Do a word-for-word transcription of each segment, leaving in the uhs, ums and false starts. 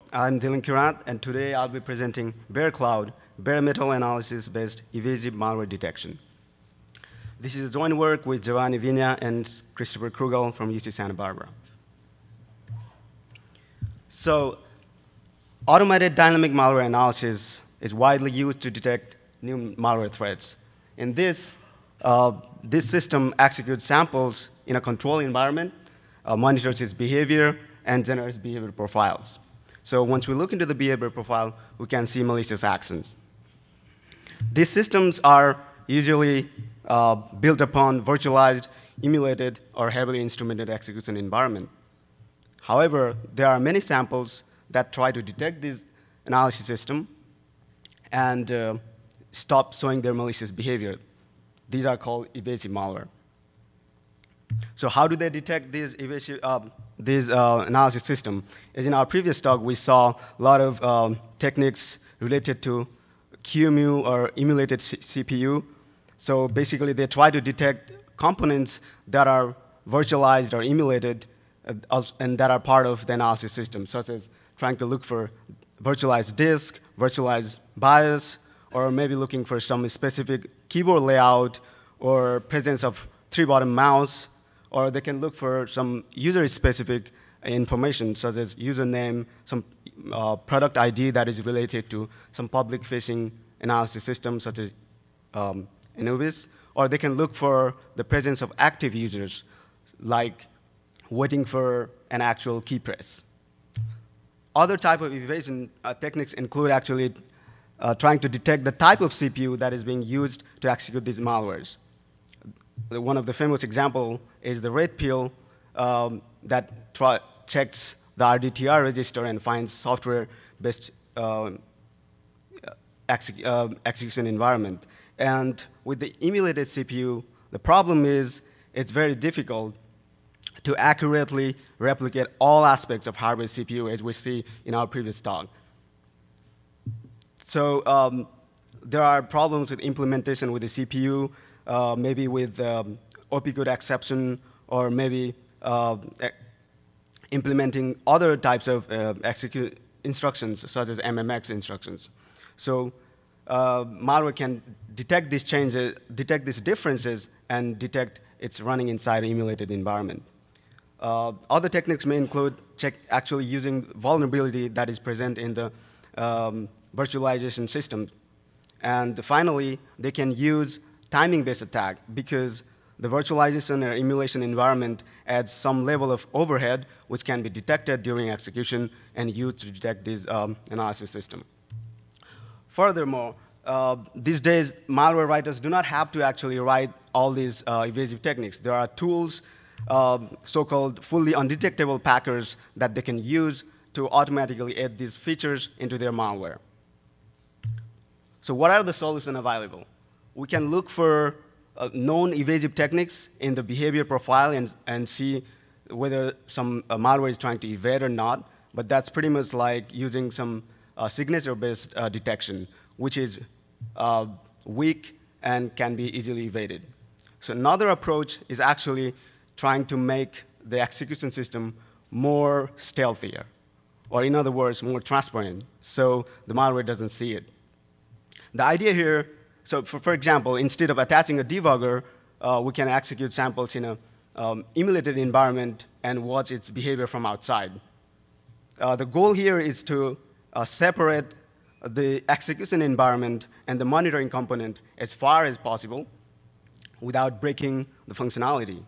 I'm Dylan Kirat, and today I'll be presenting Bare Cloud, bare metal analysis-based evasive malware detection. This is a joint work with Giovanni Vigna and Christopher Krugel from U C Santa Barbara. So, automated dynamic malware analysis is widely used to detect new malware threats. In this, uh, this system executes samples in a controlled environment, uh, monitors its behavior, and generates behavior profiles. So once we look into the behavior profile, we can see malicious actions. These systems are usually uh, built upon virtualized, emulated, or heavily instrumented execution environment. However, there are many samples that try to detect this analysis system and uh, stop showing their malicious behavior. These are called evasive malware. So how do they detect these evasive, uh, this uh, analysis system? As in our previous talk, we saw a lot of um, techniques related to Q E M U or emulated C CPU. So basically, they try to detect components that are virtualized or emulated uh, and that are part of the analysis system, such as trying to look for virtualized disk, virtualized BIOS, or maybe looking for some specific keyboard layout or presence of three-button mouse, or they can look for some user-specific information, such as username, some uh, product I D that is related to some public-facing analysis system, such as um, Anubis, or they can look for the presence of active users, like waiting for an actual key press. Other type of evasion uh, techniques include actually uh, trying to detect the type of C P U that is being used to execute these malwares. One of the famous examples is the red pill um, that try, checks the R D T R register and finds software-based uh, exec uh, execution environment. And with the emulated C P U, the problem is it's very difficult to accurately replicate all aspects of hardware C P U, as we see in our previous talk. So um, there are problems with implementation with the C P U, uh, maybe with um, O P code exception, or maybe uh, implementing other types of uh, execute instructions, such as M M X instructions. So uh, malware can detect these changes, detect these differences, and detect it's running inside an emulated environment. Uh, other techniques may include check actually using vulnerability that is present in the um, virtualization system. And finally, they can use timing-based attack, because the virtualization or emulation environment adds some level of overhead which can be detected during execution and used to detect this um, analysis system. Furthermore, uh, these days, malware writers do not have to actually write all these uh, evasive techniques. There are tools, uh, so-called fully undetectable packers, that they can use to automatically add these features into their malware. So what are the solutions available? We can look for uh, known evasive techniques in the behavior profile and, and see whether some uh, malware is trying to evade or not. But that's pretty much like using some uh, signature-based uh, detection, which is uh, weak and can be easily evaded. So another approach is actually trying to make the execution system more stealthier, or in other words, more transparent, so the malware doesn't see it. The idea here, so for, for example, instead of attaching a debugger, uh, we can execute samples in an um, emulated environment and watch its behavior from outside. Uh, the goal here is to uh, separate the execution environment and the monitoring component as far as possible without breaking the functionality.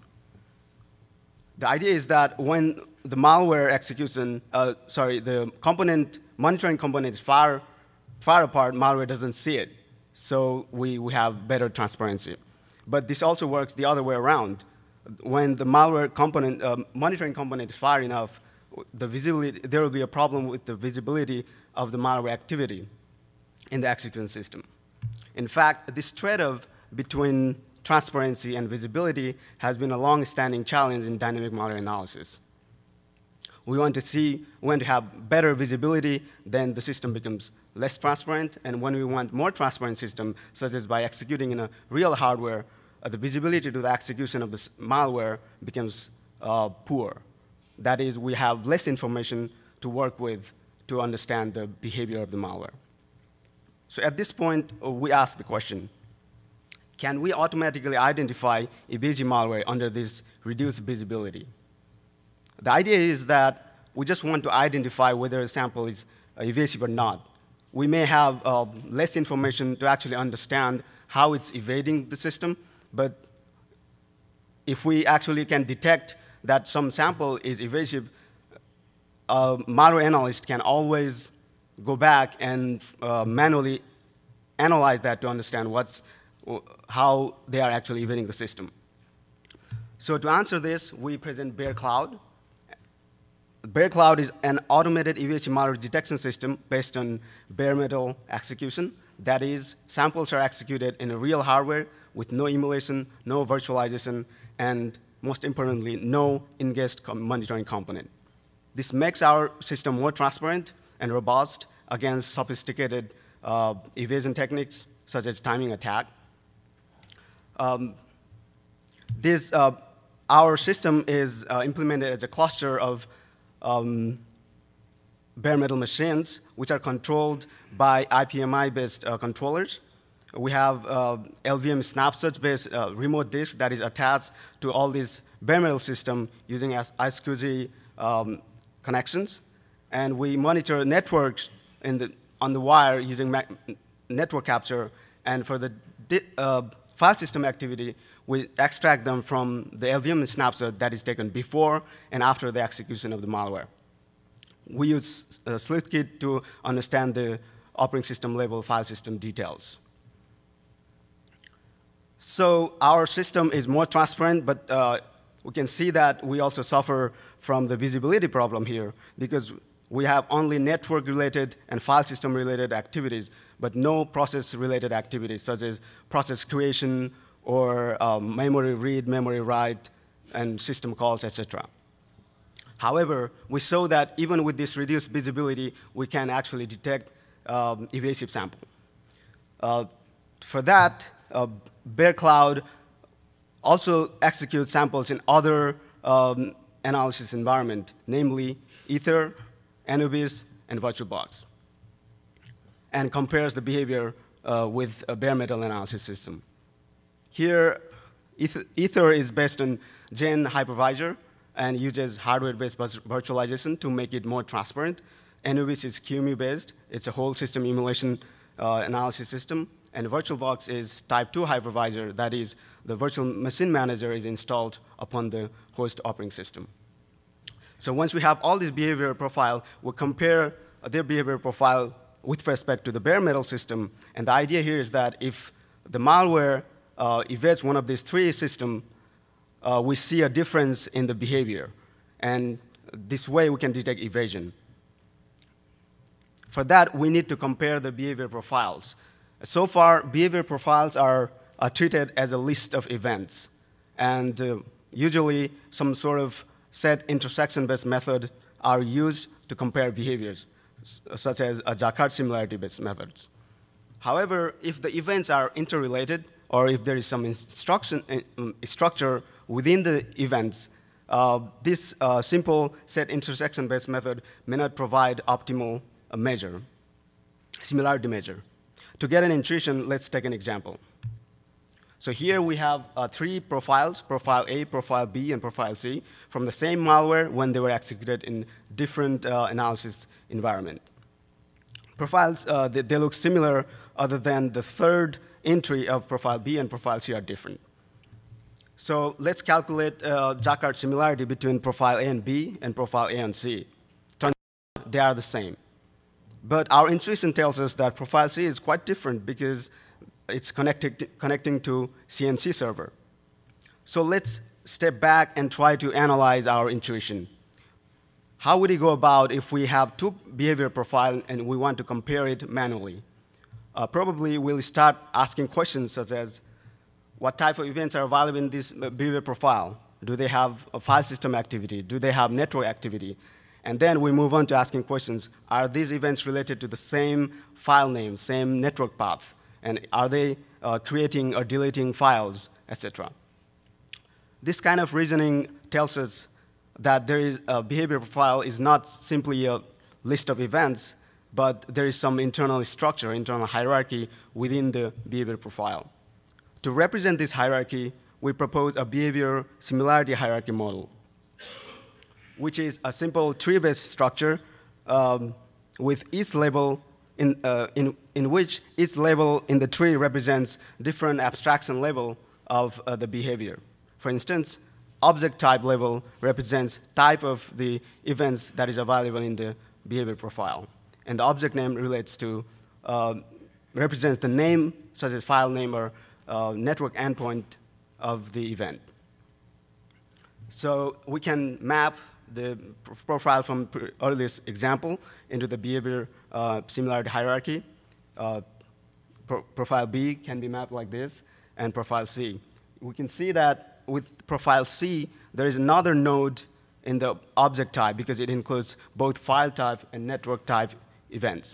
The idea is that when the malware execution, uh, sorry, the component, monitoring component is far, far apart, malware doesn't see it. So we, we have better transparency. But this also works the other way around. When the malware component, uh, monitoring component is far enough, the visibility, there will be a problem with the visibility of the malware activity in the execution system. In fact, this trade-off between transparency and visibility has been a long-standing challenge in dynamic malware analysis. We want to see, we want to have better visibility, then the system becomes less transparent, and when we want more transparent system, such as by executing in a real hardware, uh, the visibility to the execution of this malware becomes uh, poor. That is, we have less information to work with to understand the behavior of the malware. So at this point, uh, we ask the question, can we automatically identify evasive malware under this reduced visibility? The idea is that we just want to identify whether a sample is uh, evasive or not. We may have uh, less information to actually understand how it's evading the system, but if we actually can detect that some sample is evasive, a malware analyst can always go back and uh, manually analyze that to understand what's, how they are actually evading the system. So to answer this, we present Bear Cloud. Bear Cloud is an automated evasive malware detection system based on bare metal execution. That is, samples are executed in a real hardware with no emulation, no virtualization, and most importantly, no in-guest monitoring component. This makes our system more transparent and robust against sophisticated uh, evasion techniques, such as timing attack. Um, this, uh, our system is uh, implemented as a cluster of um, bare metal machines, which are controlled by I P M I-based uh, controllers. We have uh, L V M snapshot-based uh, remote disk that is attached to all these bare metal system using as I S C S I um, connections. And we monitor networks in the, on the wire using network capture. And for the uh, file system activity, we extract them from the L V M snapshot that is taken before and after the execution of the malware. We use uh, SleuthKit to understand the operating system level file system details. So our system is more transparent, but uh, we can see that we also suffer from the visibility problem here because we have only network-related and file system-related activities, but no process-related activities, such as process creation or um, memory read, memory write, and system calls, et cetera. However, we saw that even with this reduced visibility, we can actually detect um, evasive sample. Uh, for that, uh, Bear Cloud also executes samples in other um, analysis environment, namely Ether, Anubis, and VirtualBox, and compares the behavior uh, with a bare metal analysis system. Here, Ether, Ether is based on Gen hypervisor and uses hardware-based virtualization to make it more transparent. Anubis is Q E M U-based. It's a whole system emulation uh, analysis system. And VirtualBox is type two hypervisor. That is, the virtual machine manager is installed upon the host operating system. So once we have all this behavior profile, we'll compare their behavior profile with respect to the bare metal system. And the idea here is that if the malware uh, evades one of these three systems, uh, we see a difference in the behavior. And this way, we can detect evasion. For that, we need to compare the behavior profiles. So far, behavior profiles are, are treated as a list of events. And uh, usually, some sort of set intersection-based method are used to compare behaviors, such as a Jacquard similarity-based methods. However, if the events are interrelated, or if there is some instruction, uh, structure within the events, uh, this uh, simple set intersection-based method may not provide optimal uh, measure, similarity measure. To get an intuition, let's take an example. So here we have uh, three profiles, profile A, profile B, and profile C, from the same malware when they were executed in different uh, analysis environment. Profiles, uh, they, they look similar other than the third entry of profile B and profile C are different. So let's calculate uh, Jacquard similarity between profile A and B and profile A and C. Turns out they are the same. But our intuition tells us that profile C is quite different because it's connected, connecting to C N C server. So let's step back and try to analyze our intuition. How would we go about if we have two behavior profiles and we want to compare it manually? Uh, probably we'll start asking questions such as, what type of events are available in this behavior profile? Do they have a file system activity? Do they have network activity? And then we move on to asking questions, are these events related to the same file name, same network path? And are they uh, creating or deleting files, et cetera? This kind of reasoning tells us that there is a behavior profile is not simply a list of events, but there is some internal structure, internal hierarchy within the behavior profile. To represent this hierarchy, we propose a behavior similarity hierarchy model, which is a simple tree-based structure um, with each level in, uh, in, in which each level in the tree represents different abstraction level of uh, the behavior. For instance, object type level represents type of the events that is available in the behavior profile. And the object name relates to, uh, represents the name, such as file name or uh, network endpoint of the event. So we can map the profile from earliest example into the behavior uh, similarity hierarchy. Uh, pro profile B can be mapped like this, and profile C. We can see that with profile C, there is another node in the object type because it includes both file type and network type events.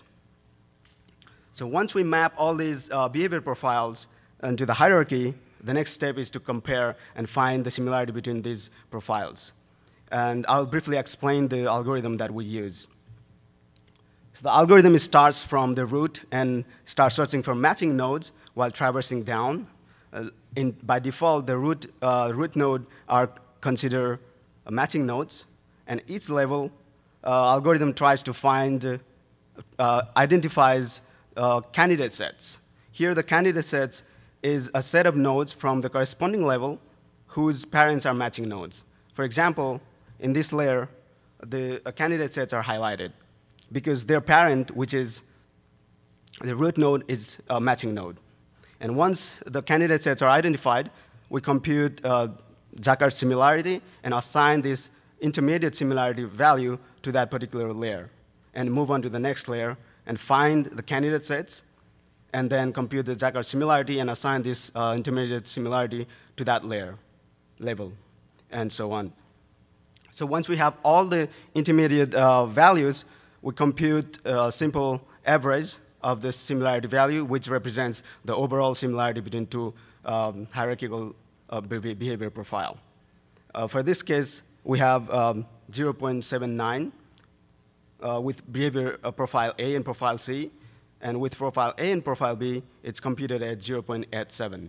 So once we map all these uh, behavior profiles into the hierarchy, the next step is to compare and find the similarity between these profiles. And I'll briefly explain the algorithm that we use. So the algorithm starts from the root and starts searching for matching nodes while traversing down. Uh, in, by default, the root, uh, root node are considered uh, matching nodes. And each level, uh, algorithm tries to find, uh, uh, identifies uh, candidate sets. Here, the candidate sets is a set of nodes from the corresponding level whose parents are matching nodes. For example, in this layer, the uh, candidate sets are highlighted because their parent, which is the root node, is a matching node. And once the candidate sets are identified, we compute uh, Jacquard similarity and assign this intermediate similarity value to that particular layer, and move on to the next layer and find the candidate sets, and then compute the Jacquard similarity and assign this uh, intermediate similarity to that layer, level, and so on. So once we have all the intermediate uh, values, we compute a simple average of the similarity value, which represents the overall similarity between two um, hierarchical uh, behavior profile. Uh, for this case, we have um, zero point seven nine uh, with behavior uh, profile A and profile C. And with profile A and profile B, it's computed at zero point eight seven.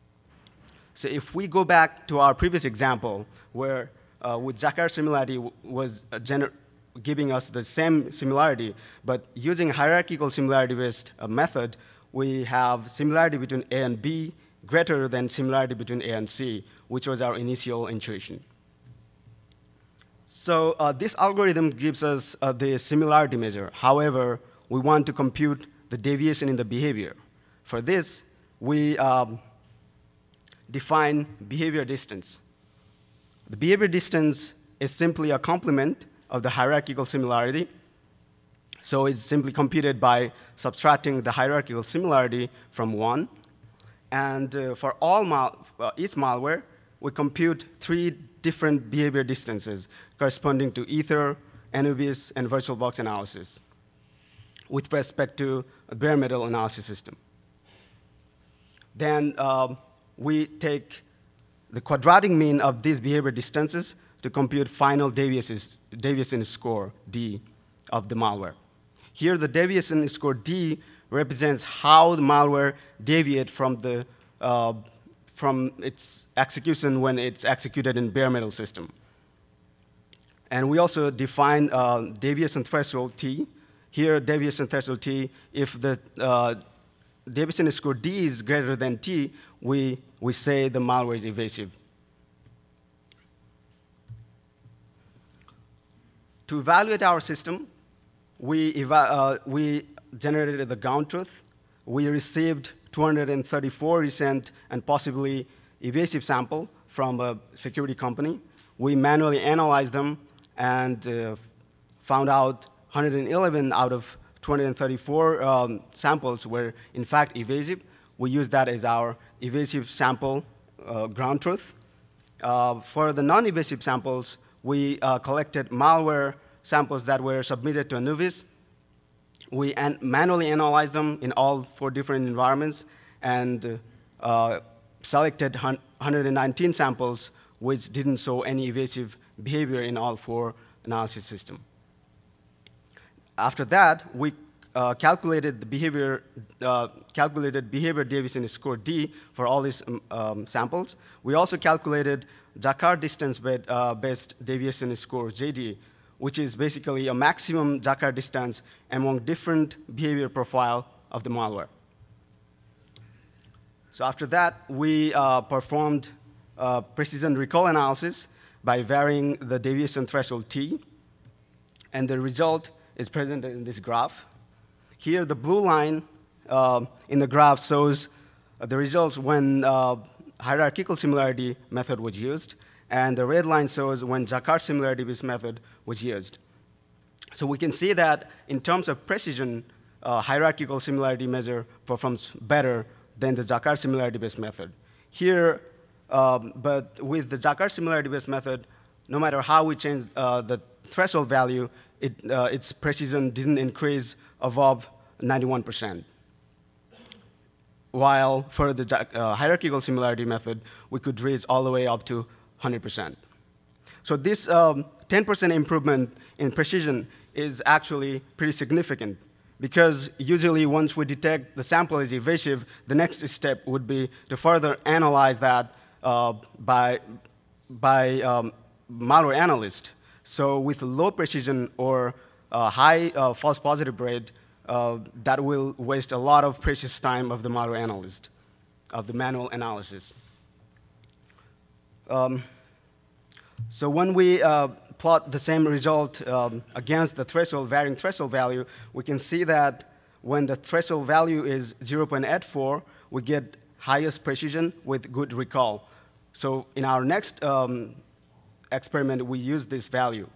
So if we go back to our previous example, where uh, with Jacquard similarity was uh, giving us the same similarity, but using hierarchical similarity-based uh, method, we have similarity between A and B greater than similarity between A and C, which was our initial intuition. So uh, this algorithm gives us uh, the similarity measure. However, we want to compute the deviation in the behavior. For this, we um, define behavior distance. The behavior distance is simply a complement of the hierarchical similarity. So it's simply computed by subtracting the hierarchical similarity from one. And uh, for all mal uh, each malware, we compute three different behavior distances corresponding to Ether, Anubis, and VirtualBox analysis with respect to a bare metal analysis system. Then uh, we take the quadratic mean of these behavior distances to compute final deviation score, D, of the malware. Here, the deviation score, D, represents how the malware deviates from, the, uh, from its execution when it's executed in bare metal system. And we also define uh, deviation threshold, T. Here, deviation threshold T, if the uh, deviation score D is greater than T, we, we say the malware is evasive. To evaluate our system, we, eva uh, we generated the ground truth. We received two hundred thirty-four recent and possibly evasive sample from a security company. We manually analyzed them and uh, found out one hundred eleven out of two hundred thirty-four um, samples were in fact evasive. We use that as our evasive sample uh, ground truth. Uh, for the non-evasive samples, we uh, collected malware samples that were submitted to Anubis. We an manually analyzed them in all four different environments and uh, selected one hundred nineteen samples which didn't show any evasive behavior in all four analysis systems. after that, we uh, calculated the behavior, uh, calculated behavior deviation score D for all these um, um, samples. We also calculated Jacquard distance uh, based deviation score J D, which is basically a maximum Jacquard distance among different behavior profile of the malware. So after that, we uh, performed uh, precision recall analysis by varying the deviation threshold T. And the result is presented in this graph. Here, the blue line uh, in the graph shows uh, the results when uh, hierarchical similarity method was used, and the red line shows when Jacquard similarity-based method was used. So we can see that in terms of precision, uh, hierarchical similarity measure performs better than the Jacquard similarity-based method. Here, um, but with the Jacquard similarity-based method, no matter how we change uh, the threshold value, it, uh, its precision didn't increase above ninety-one percent. While for the uh, hierarchical similarity method, we could raise all the way up to one hundred percent. So this um, ten percent improvement in precision is actually pretty significant, because usually once we detect the sample is evasive, the next step would be to further analyze that uh, by, by um, malware analyst. So with low precision or uh, high uh, false positive rate, uh, that will waste a lot of precious time of the malware analyst, of the manual analysis. Um, so when we uh, plot the same result um, against the threshold, varying threshold value, we can see that when the threshold value is zero point eight four, we get highest precision with good recall. So in our next um, experiment, we use this value.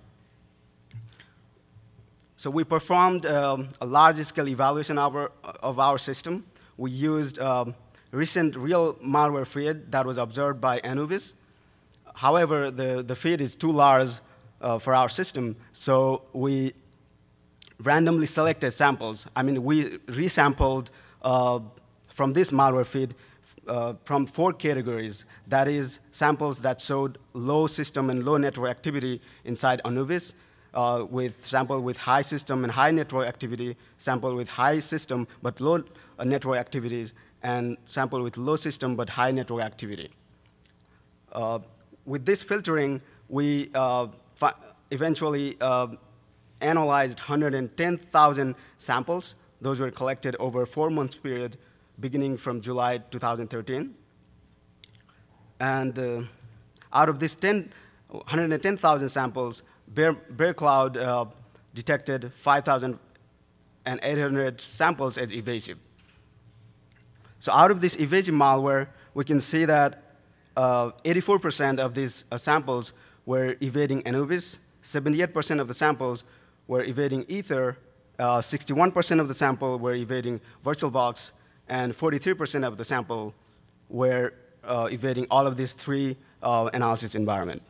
So we performed um, a large-scale evaluation of our, of our system. We used um, recent real malware feed that was observed by Anubis. However, the, the feed is too large uh, for our system, so we randomly selected samples. I mean, we resampled uh, from this malware feed uh, from four categories. That is, samples that showed low system and low network activity inside Anubis, uh, with sample with high system and high network activity, sample with high system but low uh, network activities, and sample with low system but high network activity. Uh, with this filtering, we uh, eventually uh, analyzed one hundred ten thousand samples. Those were collected over a four-month period, beginning from July two thousand thirteen. And uh, out of this one hundred ten thousand samples, Bear, Bear Cloud uh, detected five thousand eight hundred samples as evasive. So out of this evasive malware, we can see that eighty-four percent uh, of these uh, samples were evading Anubis, seventy-eight percent of the samples were evading Ether, sixty-one percent uh, of the sample were evading VirtualBox, and forty-three percent of the sample were uh, evading all of these three uh, analysis environments.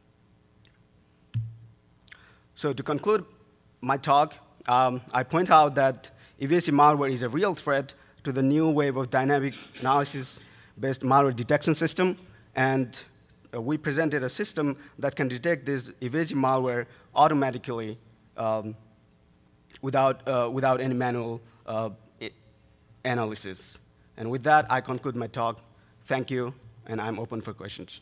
So to conclude my talk, um, I point out that evasive malware is a real threat to the new wave of dynamic analysis-based malware detection system, and uh, we presented a system that can detect this evasive malware automatically um, without, uh, without any manual uh, analysis. And with that, I conclude my talk. Thank you, and I'm open for questions.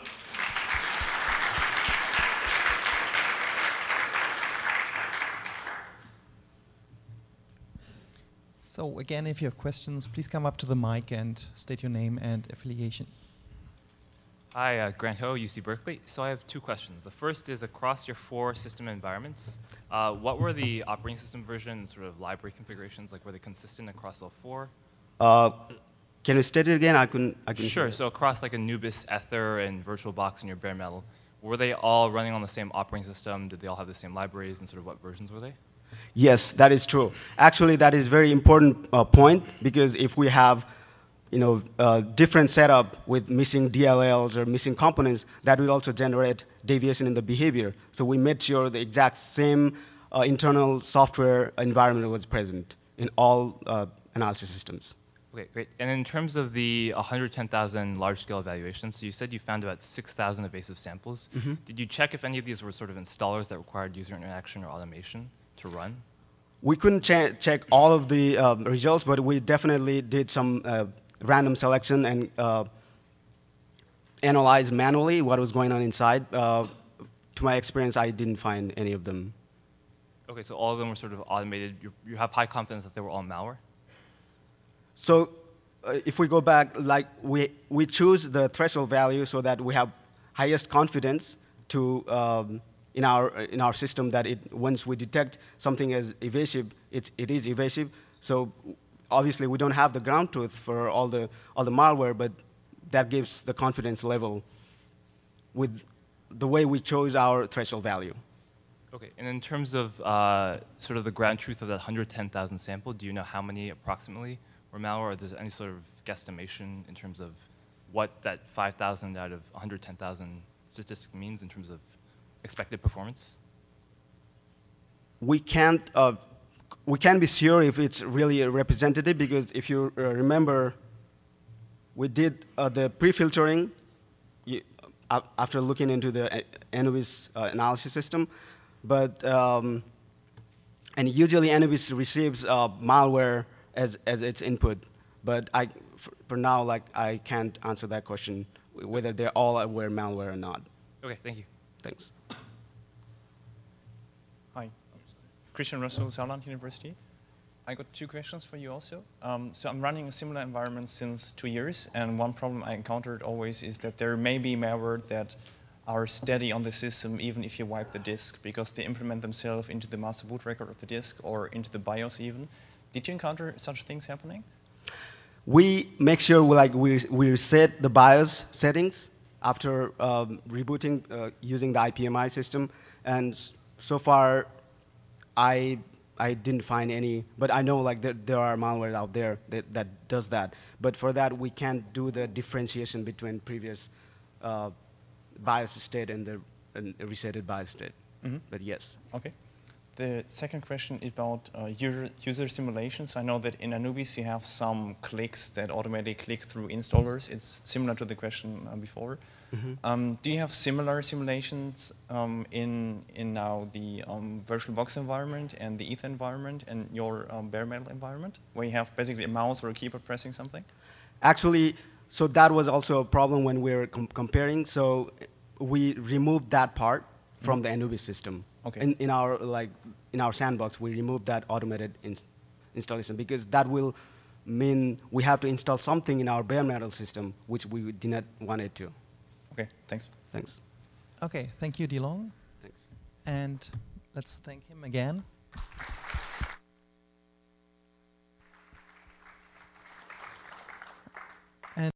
So again, if you have questions, please come up to the mic and state your name and affiliation. Hi, uh, Grant Ho, U C Berkeley. So I have two questions. The first is, across your four system environments, uh, what were the operating system version sort of library configurations? Like, were they consistent across all four? Uh, can you state it again? I couldn't. I couldn't Sure. So across like Anubis, Ether, and VirtualBox and your bare metal, were they all running on the same operating system? Did they all have the same libraries, and sort of what versions were they? Yes, that is true. Actually, that is a very important uh, point, because if we have you know, uh, different setup with missing D L Ls or missing components, that will also generate deviation in the behavior. So we made sure the exact same uh, internal software environment was present in all uh, analysis systems. Okay, great. And in terms of the one hundred ten thousand large-scale evaluations, so you said you found about six thousand evasive samples. Mm-hmm. Did you check if any of these were sort of installers that required user interaction or automation to run? we couldn't che check all of the um, results, but we definitely did some uh, random selection and uh, analyze manually what was going on inside. Uh, to my experience, I didn't find any of them. Okay, so all of them were sort of automated. You, you have high confidence that they were all malware? So uh, if we go back, like we, we choose the threshold value so that we have highest confidence to, um, in, our, in our system that it, once we detect something as evasive, it's, it is evasive. So obviously we don't have the ground truth for all the, all the malware, but that gives the confidence level with the way we chose our threshold value. Okay, and in terms of uh, sort of the ground truth of that one hundred ten thousand sample, do you know how many approximately were malware, or there's any sort of guesstimation in terms of what that five thousand out of one hundred ten thousand statistic means in terms of expected performance? We can't, uh, we can't be sure if it's really a representative, because if you uh, remember, we did uh, the pre-filtering uh, after looking into the Anubis uh, analysis system, but um, and usually Anubis receives uh, malware as as its input, but I, for, for now, like I can't answer that question whether they're all aware malware or not. Okay, thank you. Thanks. Hi, Christian Russell, Saarland University. I got two questions for you also. Um, so I'm running a similar environment since two years, and one problem I encountered always is that there may be malware that are steady on the system even if you wipe the disk, because they implement themselves into the master boot record of the disk or into the BIOS even. Did you encounter such things happening? We make sure we, like, we, we reset the BIOS settings after um, rebooting uh, using the I P M I system, and so far I, I didn't find any, but I know like there, there are malware out there that, that does that. But for that, we can't do the differentiation between previous uh, BIOS state and the and resetted BIOS state. Mm-hmm. But yes. Okay. The second question is about uh, user, user simulations. I know that in Anubis you have some clicks that automatically click through installers. It's similar to the question uh, before. Mm-hmm. um, do you have similar simulations um, in, in now the um, VirtualBox environment and the Ether environment and your um, bare metal environment, where you have basically a mouse or a keyboard pressing something? Actually, so that was also a problem when we were com comparing. So we removed that part from mm-hmm. the Anubis system. Okay. In, in our like in our sandbox, we removed that automated ins installation because that will mean we have to install something in our bare metal system, which we did not want it to. Okay, thanks. Thanks. Okay, thank you, DeLong. Thanks. And let's thank him again.